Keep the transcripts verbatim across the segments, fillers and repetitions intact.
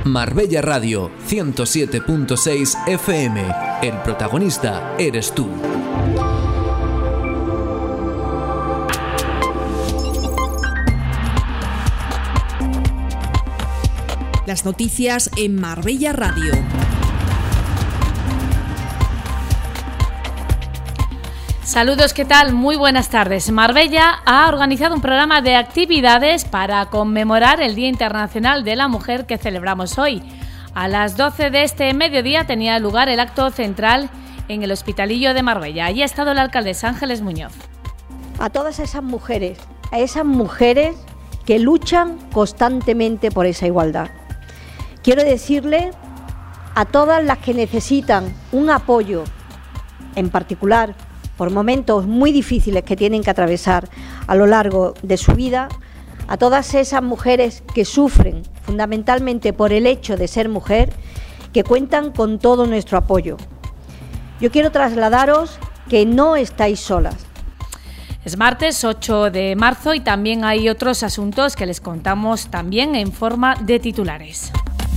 Marbella Radio ciento siete punto seis F M. El protagonista eres tú. Las noticias en Marbella Radio. Saludos, ¿qué tal? Muy buenas tardes. Marbella ha organizado un programa de actividades para conmemorar el Día Internacional de la Mujer que celebramos hoy. A las doce de este mediodía tenía lugar el acto central en el Hospitalillo de Marbella. Allí ha estado la alcaldesa Ángeles Muñoz. A todas esas mujeres, a esas mujeres que luchan constantemente por esa igualdad. Quiero decirle a todas las que necesitan un apoyo, en particular por momentos muy difíciles que tienen que atravesar a lo largo de su vida, a todas esas mujeres que sufren fundamentalmente por el hecho de ser mujer, que cuentan con todo nuestro apoyo. Yo quiero trasladaros que no estáis solas. Es martes ocho de marzo y también hay otros asuntos que les contamos también en forma de titulares.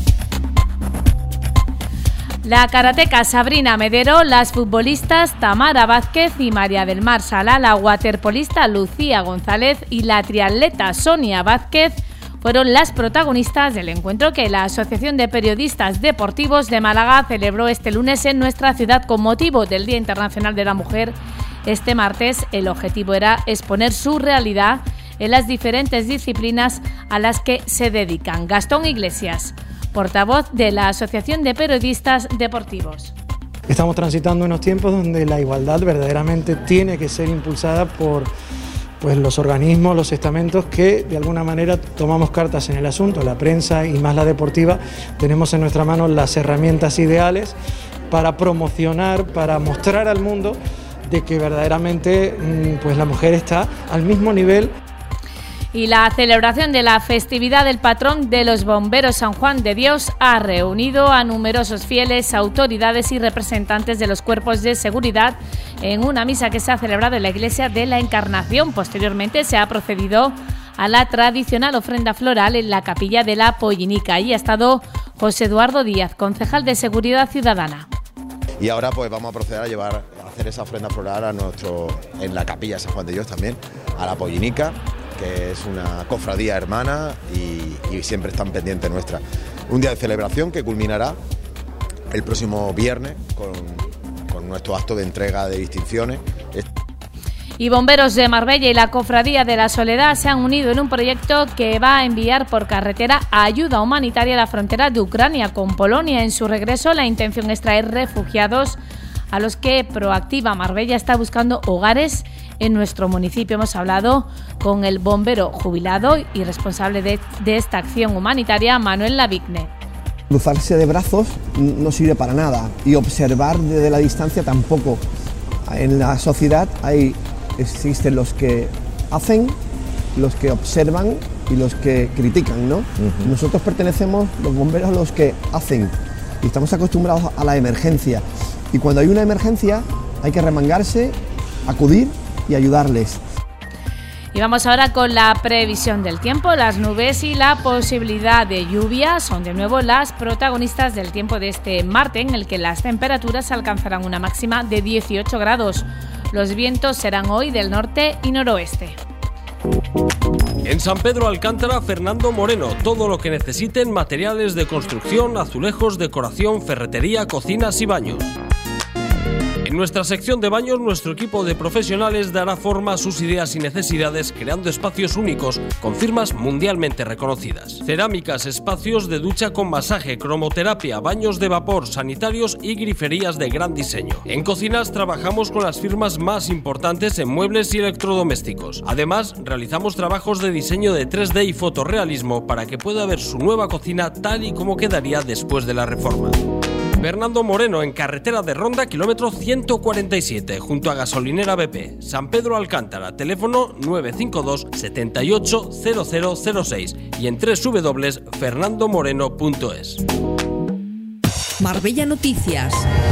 La karateca Sabrina Medero, las futbolistas Tamara Vázquez y María del Mar Sala, la waterpolista Lucía González y la triatleta Sonia Vázquez fueron las protagonistas del encuentro que la Asociación de Periodistas Deportivos de Málaga celebró este lunes en nuestra ciudad con motivo del Día Internacional de la Mujer. Este martes el objetivo era exponer su realidad en las diferentes disciplinas a las que se dedican. Gastón Iglesias, portavoz de la Asociación de Periodistas Deportivos. Estamos transitando unos tiempos donde la igualdad verdaderamente tiene que ser impulsada por pues, los organismos, los estamentos que de alguna manera tomamos cartas en el asunto. La prensa y más la deportiva tenemos en nuestra mano las herramientas ideales para promocionar, para mostrar al mundo de que verdaderamente pues, la mujer está al mismo nivel. Y la celebración de la festividad del patrón de los bomberos San Juan de Dios ha reunido a numerosos fieles, autoridades y representantes de los cuerpos de seguridad en una misa que se ha celebrado en la iglesia de la Encarnación. Posteriormente se ha procedido a la tradicional ofrenda floral en la capilla de la Pollinica. Allí ha estado José Eduardo Díaz, concejal de Seguridad Ciudadana. Y ahora pues vamos a proceder a llevar a hacer esa ofrenda floral a nuestro en la capilla de San Juan de Dios también, a la Pollinica, que es una cofradía hermana y, y siempre están pendientes nuestra. Un día de celebración que culminará el próximo viernes con, con nuestro acto de entrega de distinciones. Y Bomberos de Marbella y la Cofradía de la Soledad se han unido en un proyecto que va a enviar por carretera ayuda humanitaria a la frontera de Ucrania con Polonia. En su regreso, la intención es traer refugiados a los que Proactiva Marbella está buscando hogares en nuestro municipio. Hemos hablado con el bombero jubilado y responsable de, de esta acción humanitaria, Manuel Lavigne. Cruzarse de brazos no sirve para nada y observar desde la distancia tampoco. En la sociedad hay, existen los que hacen, los que observan y los que critican, ¿no? Uh-huh. Nosotros pertenecemos, los bomberos, a los que hacen y estamos acostumbrados a la emergencia. Y cuando hay una emergencia hay que remangarse, acudir y ayudarles. Y vamos ahora con la previsión del tiempo. Las nubes y la posibilidad de lluvia son de nuevo las protagonistas del tiempo de este martes, en el que las temperaturas alcanzarán una máxima de dieciocho grados. Los vientos serán hoy del norte y noroeste. En San Pedro Alcántara, Fernando Moreno, todo lo que necesiten: materiales de construcción, azulejos, decoración, ferretería, cocinas y baños. En nuestra sección de baños, nuestro equipo de profesionales dará forma a sus ideas y necesidades, creando espacios únicos con firmas mundialmente reconocidas. Cerámicas, espacios de ducha con masaje, cromoterapia, baños de vapor, sanitarios y griferías de gran diseño. En cocinas trabajamos con las firmas más importantes en muebles y electrodomésticos. Además, realizamos trabajos de diseño de tres D y fotorrealismo para que pueda ver su nueva cocina tal y como quedaría después de la reforma. Fernando Moreno, en carretera de Ronda, kilómetro ciento cuarenta y siete, junto a gasolinera B P, San Pedro Alcántara, teléfono nueve cinco dos, siete ocho cero cero cero seis y en doble u doble u doble u punto fernando moreno punto es. Marbella Noticias.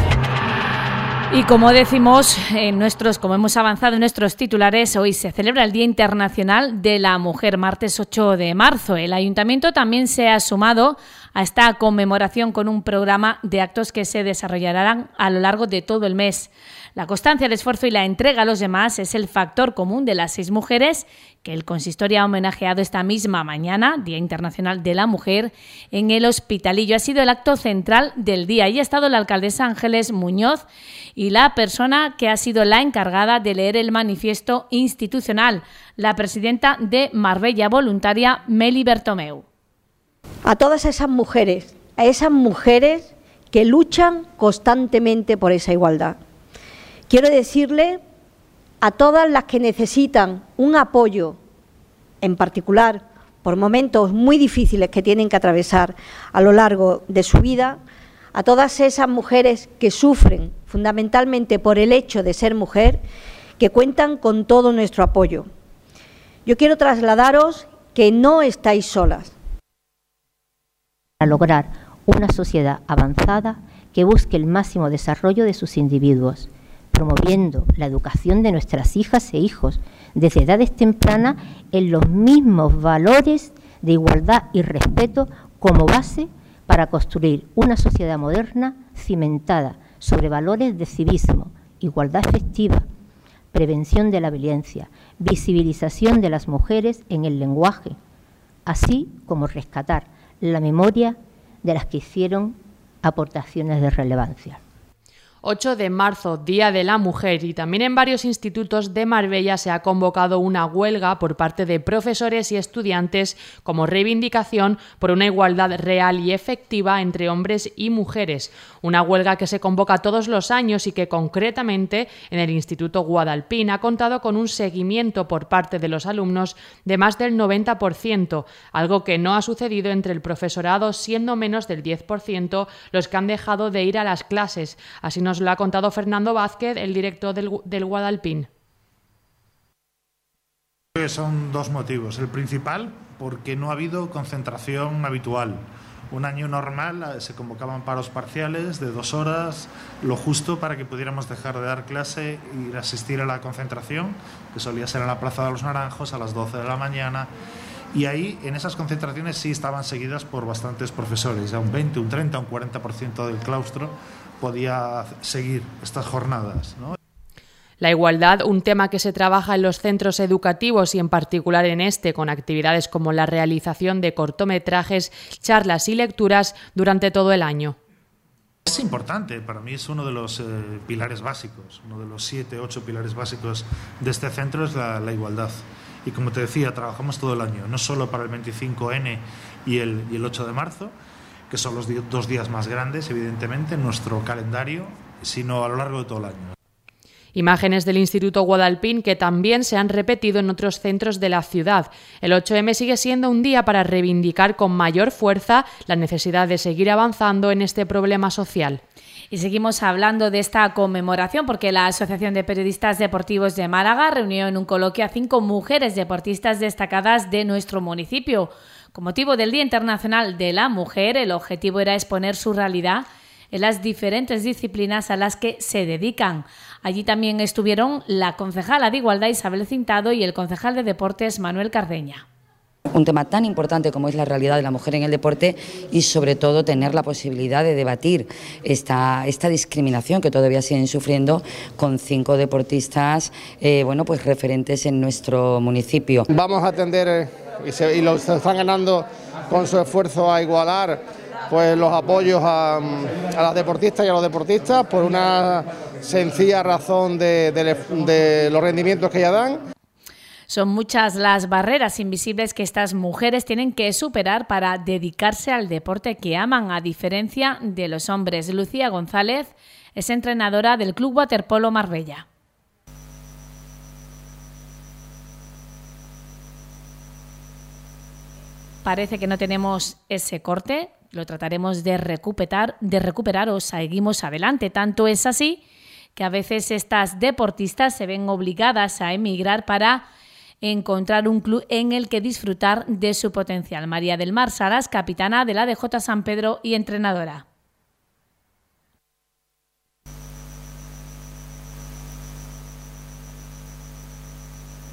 Y como decimos en nuestros, como hemos avanzado en nuestros titulares, hoy se celebra el Día Internacional de la Mujer, martes ocho de marzo. El Ayuntamiento también se ha sumado a esta conmemoración con un programa de actos que se desarrollarán a lo largo de todo el mes. La constancia, el esfuerzo y la entrega a los demás es el factor común de las seis mujeres que el consistorio ha homenajeado esta misma mañana, Día Internacional de la Mujer, en el Hospitalillo. Ha sido el acto central del día y ha estado la alcaldesa Ángeles Muñoz y la persona que ha sido la encargada de leer el manifiesto institucional, la presidenta de Marbella Voluntaria, Meli Bertomeu. A todas esas mujeres, a esas mujeres que luchan constantemente por esa igualdad. Quiero decirle a todas las que necesitan un apoyo, en particular por momentos muy difíciles que tienen que atravesar a lo largo de su vida, a todas esas mujeres que sufren fundamentalmente por el hecho de ser mujer, que cuentan con todo nuestro apoyo. Yo quiero trasladaros que no estáis solas. Para lograr una sociedad avanzada que busque el máximo desarrollo de sus individuos, promoviendo la educación de nuestras hijas e hijos desde edades tempranas en los mismos valores de igualdad y respeto como base para construir una sociedad moderna cimentada sobre valores de civismo, igualdad efectiva, prevención de la violencia, visibilización de las mujeres en el lenguaje, así como rescatar la memoria de las que hicieron aportaciones de relevancia. ocho de marzo, Día de la Mujer, y también en varios institutos de Marbella se ha convocado una huelga por parte de profesores y estudiantes como reivindicación por una igualdad real y efectiva entre hombres y mujeres. Una huelga que se convoca todos los años y que concretamente en el Instituto Guadalpín ha contado con un seguimiento por parte de los alumnos de más del noventa por ciento, algo que no ha sucedido entre el profesorado, siendo menos del diez por ciento los que han dejado de ir a las clases. Así nos lo ha contado Fernando Vázquez, el director del, del Guadalpín. Son dos motivos. El principal, porque no ha habido concentración habitual. Un año normal se convocaban paros parciales de dos horas, lo justo para que pudiéramos dejar de dar clase y asistir a la concentración, que solía ser en la Plaza de los Naranjos a las doce de la mañana. Y ahí, en esas concentraciones, sí estaban seguidas por bastantes profesores. Ya un veinte, un treinta, un cuarenta por ciento del claustro podía seguir estas jornadas, ¿no? La igualdad, un tema que se trabaja en los centros educativos y en particular en este, con actividades como la realización de cortometrajes, charlas y lecturas durante todo el año. Es importante, para mí es uno de los eh, pilares básicos, uno de los siete, ocho pilares básicos de este centro es la, la igualdad. Y como te decía, trabajamos todo el año, no solo para el veinticinco ene y el, y el ocho de marzo, que son los dos días más grandes, evidentemente, en nuestro calendario, sino a lo largo de todo el año. Imágenes del Instituto Guadalpín que también se han repetido en otros centros de la ciudad. El ocho eme sigue siendo un día para reivindicar con mayor fuerza la necesidad de seguir avanzando en este problema social. Y seguimos hablando de esta conmemoración porque la Asociación de Periodistas Deportivos de Málaga reunió en un coloquio a cinco mujeres deportistas destacadas de nuestro municipio. Con motivo del Día Internacional de la Mujer, el objetivo era exponer su realidad en las diferentes disciplinas a las que se dedican. Allí también estuvieron la concejala de Igualdad Isabel Cintado y el concejal de Deportes Manuel Cardeña. Un tema tan importante como es la realidad de la mujer en el deporte y sobre todo tener la posibilidad de debatir esta, esta discriminación que todavía siguen sufriendo con cinco deportistas eh, bueno, pues referentes en nuestro municipio. Vamos a atender eh, y, se, y lo se están ganando con su esfuerzo a igualar pues los apoyos a, a las deportistas y a los deportistas por una sencilla razón de, de, de los rendimientos que ya dan. Son muchas las barreras invisibles que estas mujeres tienen que superar para dedicarse al deporte que aman, a diferencia de los hombres. Lucía González es entrenadora del Club Waterpolo Marbella. Parece que no tenemos ese corte, lo trataremos de recuperar, de recuperar o seguimos adelante. Tanto es así que a veces estas deportistas se ven obligadas a emigrar para encontrar un club en el que disfrutar de su potencial. María del Mar Salas, capitana de la D J San Pedro y entrenadora.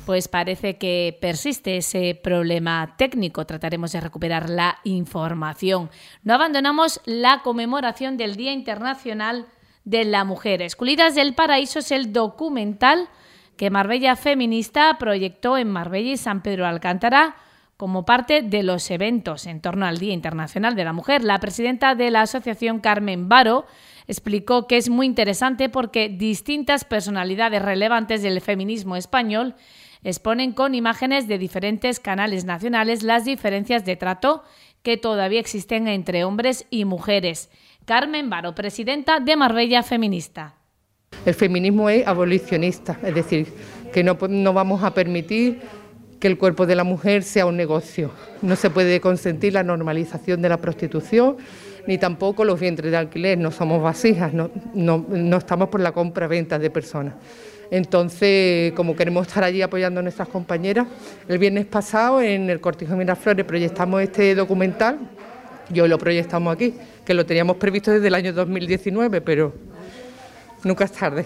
pues parece que persiste ese problema técnico. Trataremos de recuperar la información. No abandonamos la conmemoración del Día Internacional de la Mujer. Esculidas del Paraíso es el documental que Marbella Feminista proyectó en Marbella y San Pedro Alcántara como parte de los eventos en torno al Día Internacional de la Mujer. La presidenta de la asociación, Carmen Baro, explicó que es muy interesante porque distintas personalidades relevantes del feminismo español exponen con imágenes de diferentes canales nacionales las diferencias de trato que todavía existen entre hombres y mujeres. Carmen Baro, presidenta de Marbella Feminista. El feminismo es abolicionista, es decir, que no, no vamos a permitir que el cuerpo de la mujer sea un negocio. No se puede consentir la normalización de la prostitución, ni tampoco los vientres de alquiler. No somos vasijas, no, no, no estamos por la compra-venta de personas. Entonces, como queremos estar allí apoyando a nuestras compañeras, el viernes pasado en el Cortijo de Miraflores proyectamos este documental y hoy lo proyectamos aquí, que lo teníamos previsto desde el año dos mil diecinueve, pero nunca es tarde.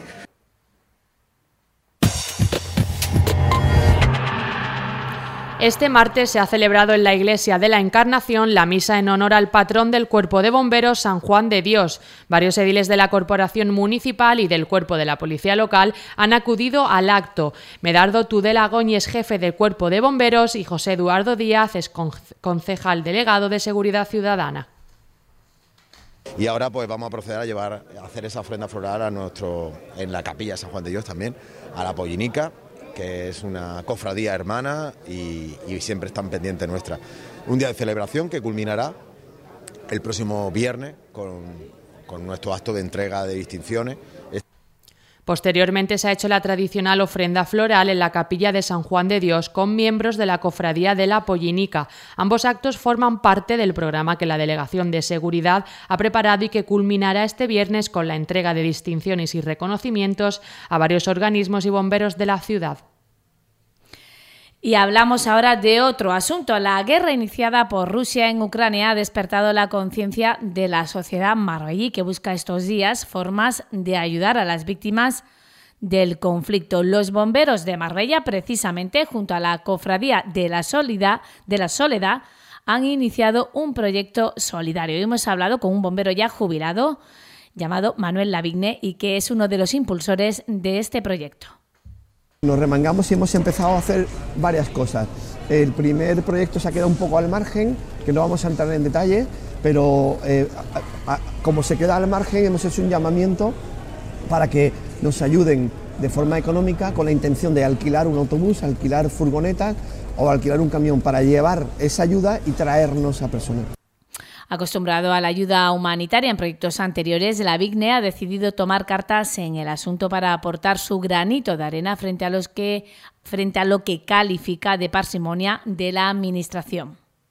Este martes se ha celebrado en la Iglesia de la Encarnación la misa en honor al patrón del Cuerpo de Bomberos, San Juan de Dios. Varios ediles de la Corporación Municipal y del Cuerpo de la Policía Local han acudido al acto. Medardo Tudela Góñez, jefe del Cuerpo de Bomberos, y José Eduardo Díaz es concejal delegado de Seguridad Ciudadana. Y ahora pues vamos a proceder a llevar, a hacer esa ofrenda floral a nuestro, en la capilla de San Juan de Dios también, a la Pollinica, que es una cofradía hermana y, y siempre están pendientes nuestra. Un día de celebración que culminará el próximo viernes con, con nuestro acto de entrega de distinciones. Posteriormente se ha hecho la tradicional ofrenda floral en la capilla de San Juan de Dios con miembros de la cofradía de la Pollinica. Ambos actos forman parte del programa que la Delegación de Seguridad ha preparado y que culminará este viernes con la entrega de distinciones y reconocimientos a varios organismos y bomberos de la ciudad. Y hablamos ahora de otro asunto. La guerra iniciada por Rusia en Ucrania ha despertado la conciencia de la sociedad marbellí, que busca estos días formas de ayudar a las víctimas del conflicto. Los bomberos de Marbella, precisamente junto a la Cofradía de la Soledad, de la Soledad, han iniciado un proyecto solidario. Hemos hablado con un bombero ya jubilado llamado Manuel Lavigne y que es uno de los impulsores de este proyecto. Nos remangamos y hemos empezado a hacer varias cosas. El primer proyecto se ha quedado un poco al margen, que no vamos a entrar en detalle, pero eh, a, a, como se queda al margen hemos hecho un llamamiento para que nos ayuden de forma económica con la intención de alquilar un autobús, alquilar furgonetas o alquilar un camión para llevar esa ayuda y traernos a personas. Acostumbrado a la ayuda humanitaria en proyectos anteriores, Lavigne ha decidido tomar cartas en el asunto para aportar su granito de arena frente a, los que, frente a lo que califica de parsimonia de la Administración.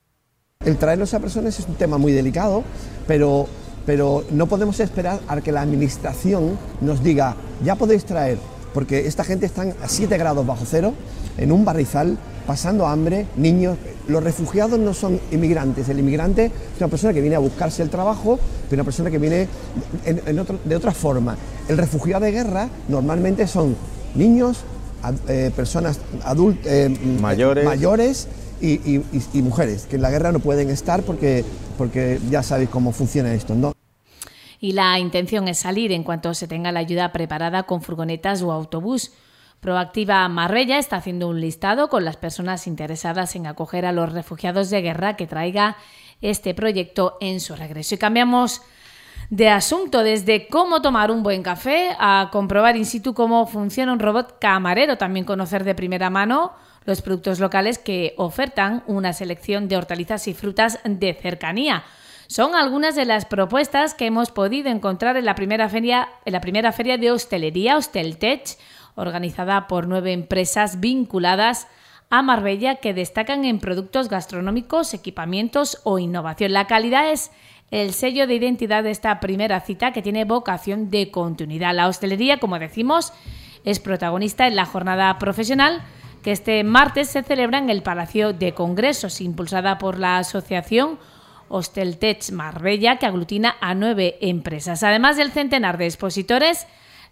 El traernos a personas es un tema muy delicado, pero, pero no podemos esperar a que la Administración nos diga ya podéis traer, porque esta gente está a siete grados bajo cero, en un barrizal, pasando hambre, niños. Los refugiados no son inmigrantes, el inmigrante es una persona que viene a buscarse el trabajo, pero una persona que viene en, en otro, de otra forma. El refugiado de guerra normalmente son niños, eh, personas adultas, eh, mayores, mayores y, y, y, y mujeres, que en la guerra no pueden estar porque, porque ya sabéis cómo funciona esto, ¿no? Y la intención es salir en cuanto se tenga la ayuda preparada con furgonetas o autobús. Proactiva Marbella está haciendo un listado con las personas interesadas en acoger a los refugiados de guerra que traiga este proyecto en su regreso. Y cambiamos de asunto, desde cómo tomar un buen café a comprobar in situ cómo funciona un robot camarero, también conocer de primera mano los productos locales que ofertan una selección de hortalizas y frutas de cercanía. Son algunas de las propuestas que hemos podido encontrar en la primera feria, en la primera feria de hostelería, Hosteltech, organizada por nueve empresas vinculadas a Marbella que destacan en productos gastronómicos, equipamientos o innovación. La calidad es el sello de identidad de esta primera cita que tiene vocación de continuidad. La hostelería, como decimos, es protagonista en la jornada profesional que este martes se celebra en el Palacio de Congresos, impulsada por la asociación Hosteltech Marbella, que aglutina a nueve empresas. Además del centenar de expositores,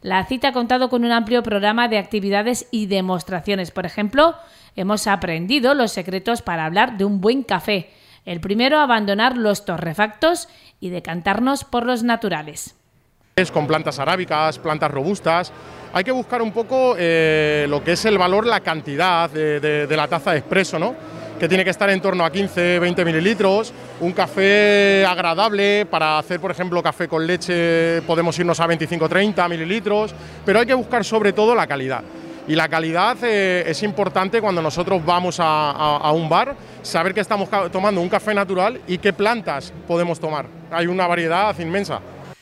La cita ha contado con un amplio programa de actividades y demostraciones. Por ejemplo, hemos aprendido los secretos para hablar de un buen café. El primero, abandonar los torrefactos y decantarnos por los naturales. Con plantas arábicas, plantas robustas. Hay que buscar un poco eh, lo que es el valor, la cantidad de, de, de la taza de expreso, ¿no? Que tiene que estar en torno a quince a veinte mililitros. Un café agradable, para hacer, por ejemplo, café con leche podemos irnos a veinticinco a treinta mililitros, pero hay que buscar sobre todo la calidad. Y la calidad eh, es importante cuando nosotros vamos a, a, a un bar, saber que estamos tomando un café natural y qué plantas podemos tomar. Hay una variedad inmensa.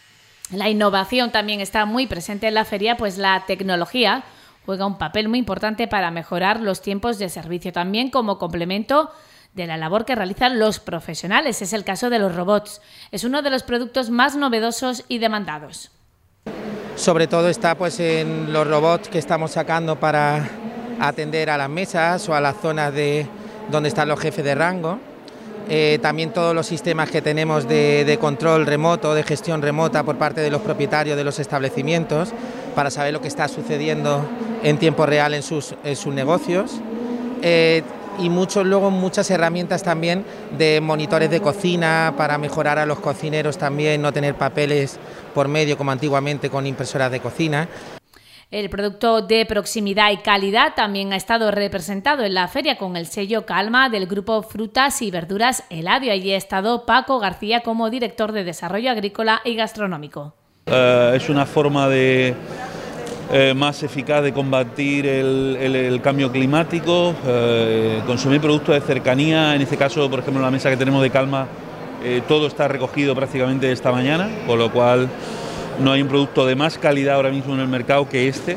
La innovación también está muy presente en la feria, pues la tecnología juega un papel muy importante para mejorar los tiempos de servicio, también como complemento de la labor que realizan los profesionales. Es el caso de los robots. Es uno de los productos más novedosos y demandados. Sobre todo está pues en los robots que estamos sacando para atender a las mesas o a las zonas de donde están los jefes de rango. Eh, también todos los sistemas que tenemos de, de control remoto, de gestión remota por parte de los propietarios de los establecimientos para saber lo que está sucediendo en tiempo real en sus, en sus negocios. Eh, y muchos, luego muchas herramientas también de monitores de cocina para mejorar a los cocineros también, no tener papeles por medio como antiguamente con impresoras de cocina. El producto de proximidad y calidad también ha estado representado en la feria con el sello Calma del grupo Frutas y Verduras Eladio. Allí ha estado Paco García como director de Desarrollo Agrícola y Gastronómico. Uh, es una forma de eh, más eficaz de combatir el, el, el cambio climático, eh, consumir productos de cercanía. En este caso, por ejemplo, en la mesa que tenemos de Calma, eh, todo está recogido prácticamente esta mañana, con lo cual no hay un producto de más calidad ahora mismo en el mercado que este.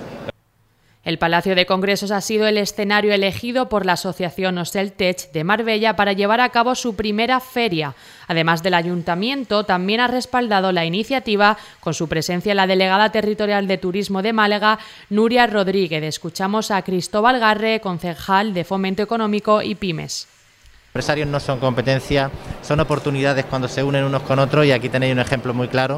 El Palacio de Congresos ha sido el escenario elegido por la Asociación Oseltech de Marbella para llevar a cabo su primera feria. Además del Ayuntamiento, también ha respaldado la iniciativa con su presencia la delegada territorial de Turismo de Málaga, Nuria Rodríguez. Escuchamos a Cristóbal Garre, concejal de Fomento Económico y Pymes. Los empresarios no son competencia, son oportunidades cuando se unen unos con otros y aquí tenéis un ejemplo muy claro.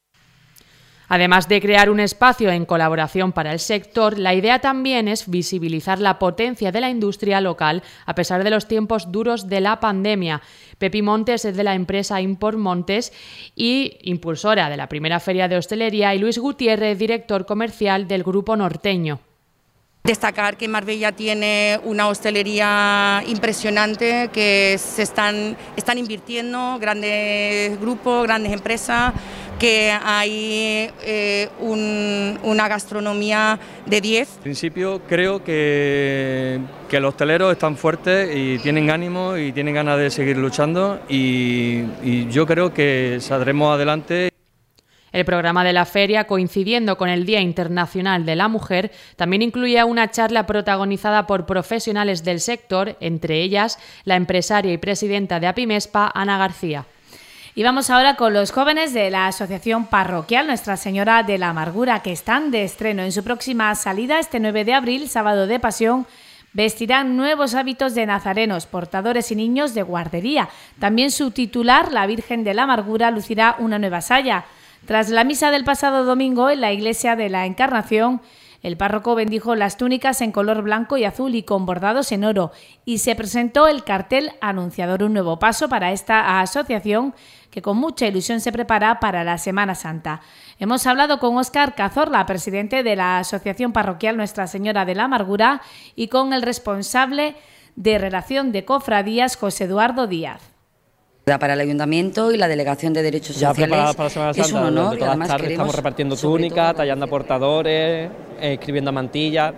Además de crear un espacio en colaboración para el sector, la idea también es visibilizar la potencia de la industria local a pesar de los tiempos duros de la pandemia. Pepi Montes es de la empresa Import Montes y impulsora de la primera feria de hostelería, y Luis Gutiérrez, director comercial del Grupo Norteño. Destacar que Marbella tiene una hostelería impresionante, que se están, están invirtiendo grandes grupos, grandes empresas, que hay eh, un, una gastronomía de diez. En principio creo que, que los hosteleros están fuertes y tienen ánimo y tienen ganas de seguir luchando y, y yo creo que saldremos adelante. El programa de la feria, coincidiendo con el Día Internacional de la Mujer, también incluía una charla protagonizada por profesionales del sector, entre ellas la empresaria y presidenta de Apimespa, Ana García. Y vamos ahora con los jóvenes de la Asociación Parroquial Nuestra Señora de la Amargura, que están de estreno. En su próxima salida, este nueve de abril, sábado de Pasión, vestirán nuevos hábitos de nazarenos, portadores y niños de guardería. También su titular, la Virgen de la Amargura, lucirá una nueva saya. Tras la misa del pasado domingo en la Iglesia de la Encarnación, el párroco bendijo las túnicas en color blanco y azul y con bordados en oro, y se presentó el cartel anunciador, un nuevo paso para esta asociación que con mucha ilusión se prepara para la Semana Santa. Hemos hablado con Óscar Cazorla, presidente de la Asociación Parroquial Nuestra Señora de la Amargura, y con el responsable de Relación de Cofradías, José Eduardo Díaz. Para el Ayuntamiento y la Delegación de Derechos ya Sociales preparadas para la Semana Santa, es un honor, donde todas las tardes estamos repartiendo túnicas, tallando portadores, eh, escribiendo mantillas.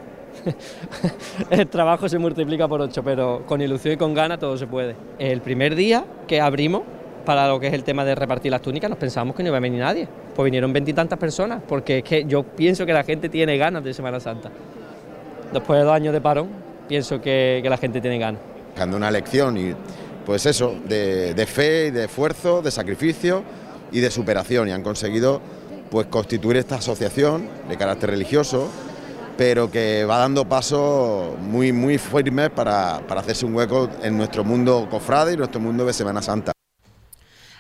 El trabajo se multiplica por ocho, pero con ilusión y con ganas todo se puede. El primer día que abrimos para lo que es el tema de repartir las túnicas nos pensábamos que no iba a venir nadie, pues vinieron veintitantas personas, porque es que yo pienso que la gente tiene ganas de Semana Santa. Después de dos años de parón, pienso que, que la gente tiene ganas. Dando una lección y pues eso, de, de fe, de esfuerzo, de sacrificio y de superación, y han conseguido pues constituir esta asociación de carácter religioso, pero que va dando pasos muy, muy firmes para, para hacerse un hueco en nuestro mundo cofrade y nuestro mundo de Semana Santa.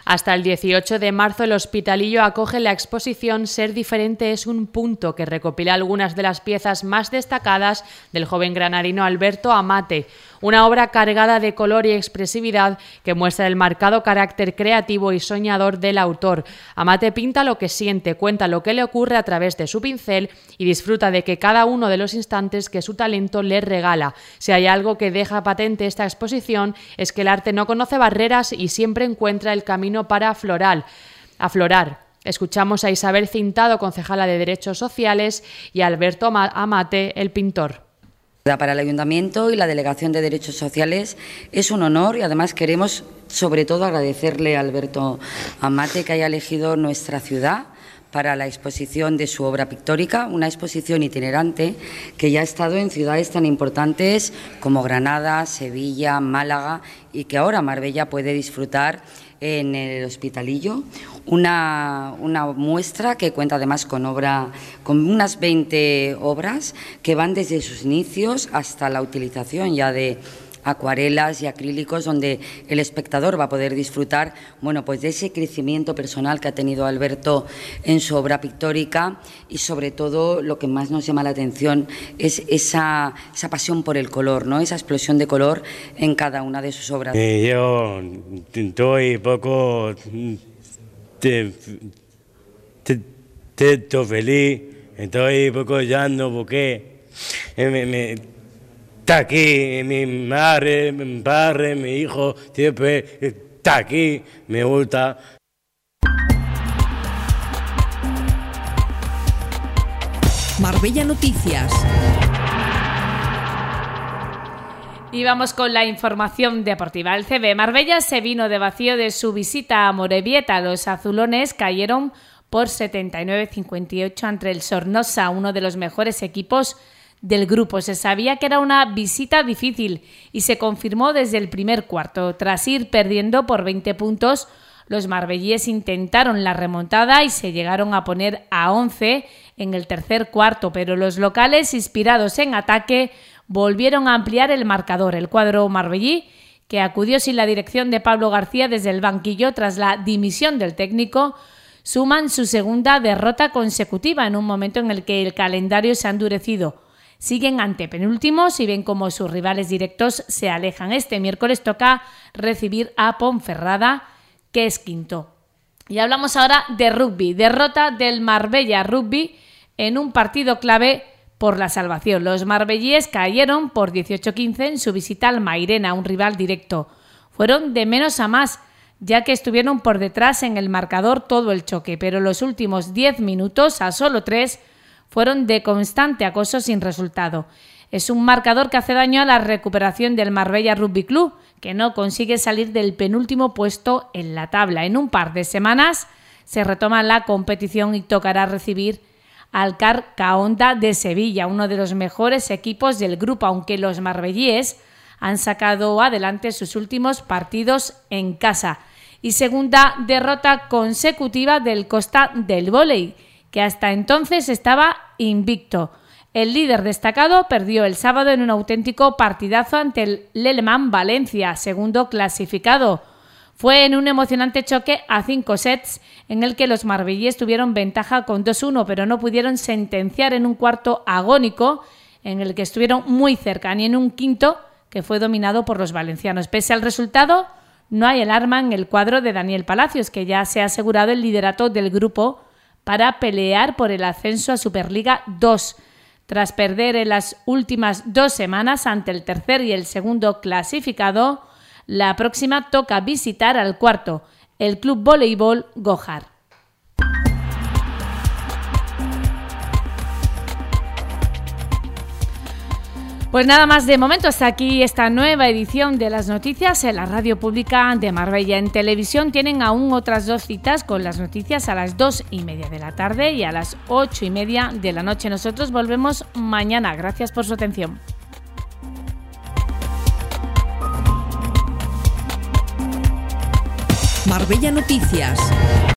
Hasta el dieciocho de marzo el Hospitalillo acoge la exposición Ser diferente es un punto, que recopila algunas de las piezas más destacadas del joven granadino Alberto Amate. Una obra cargada de color y expresividad que muestra el marcado carácter creativo y soñador del autor. Amate pinta lo que siente, cuenta lo que le ocurre a través de su pincel y disfruta de que cada uno de los instantes que su talento le regala. Si hay algo que deja patente esta exposición es que el arte no conoce barreras y siempre encuentra el camino para aflorar. aflorar. Escuchamos a Isabel Cintado, concejala de Derechos Sociales, y a Alberto Amate, el pintor. Para el Ayuntamiento y la Delegación de Derechos Sociales es un honor y además queremos sobre todo agradecerle a Alberto Amate que haya elegido nuestra ciudad para la exposición de su obra pictórica, una exposición itinerante que ya ha estado en ciudades tan importantes como Granada, Sevilla, Málaga y que ahora Marbella puede disfrutar en el Hospitalillo, una, una muestra que cuenta además con obra, con unas veinte obras que van desde sus inicios hasta la utilización ya de acuarelas y acrílicos, donde el espectador va a poder disfrutar, bueno, pues de ese crecimiento personal que ha tenido Alberto en su obra pictórica y sobre todo lo que más nos llama la atención es esa, esa pasión por el color, ¿no? Esa explosión de color en cada una de sus obras. Eh, yo estoy poco te, te, te, estoy feliz, estoy poco llano porque eh, me, me está aquí, mi madre, mi padre, mi hijo, siempre está aquí, me gusta. Marbella Noticias. Y vamos con la información deportiva. El C B Marbella se vino de vacío de su visita a Morevieta. Los azulones cayeron por setenta y nueve a cincuenta y ocho ante el Sornosa, uno de los mejores equipos del grupo. Se sabía que era una visita difícil y se confirmó desde el primer cuarto. Tras ir perdiendo por veinte puntos, los marbellíes intentaron la remontada y se llegaron a poner a once en el tercer cuarto, pero los locales, inspirados en ataque, volvieron a ampliar el marcador. El cuadro marbellí, que acudió sin la dirección de Pablo García desde el banquillo tras la dimisión del técnico, suman su segunda derrota consecutiva en un momento en el que el calendario se ha endurecido. Siguen antepenúltimos y ven cómo sus rivales directos se alejan. Este miércoles toca recibir a Ponferrada, que es quinto. Y hablamos ahora de rugby. Derrota del Marbella Rugby en un partido clave por la salvación. Los marbellíes cayeron por dieciocho a quince en su visita al Mairena, un rival directo. Fueron de menos a más, ya que estuvieron por detrás en el marcador todo el choque, pero los últimos diez minutos, a solo tres, fueron de constante acoso sin resultado. Es un marcador que hace daño a la recuperación del Marbella Rugby Club, que no consigue salir del penúltimo puesto en la tabla. En un par de semanas se retoma la competición y tocará recibir al Carcaonda de Sevilla, uno de los mejores equipos del grupo, aunque los marbellíes han sacado adelante sus últimos partidos en casa. Y segunda derrota consecutiva del Costa del Vóley, que hasta entonces estaba invicto. El líder destacado perdió el sábado en un auténtico partidazo ante el Leleman Valencia, segundo clasificado. Fue en un emocionante choque a cinco sets en el que los marbellíes tuvieron ventaja con dos uno, pero no pudieron sentenciar en un cuarto agónico en el que estuvieron muy cerca, ni en un quinto que fue dominado por los valencianos. Pese al resultado, no hay alarma en el cuadro de Daniel Palacios, que ya se ha asegurado el liderato del grupo para pelear por el ascenso a Superliga dos. Tras perder en las últimas dos semanas ante el tercer y el segundo clasificado, la próxima toca visitar al cuarto, el Club Voleibol Gojar. Pues nada más de momento, hasta aquí esta nueva edición de las noticias en la Radio Pública de Marbella. En televisión tienen aún otras dos citas con las noticias a las dos y media de la tarde y a las ocho y media de la noche. Nosotros volvemos mañana. Gracias por su atención. Marbella Noticias.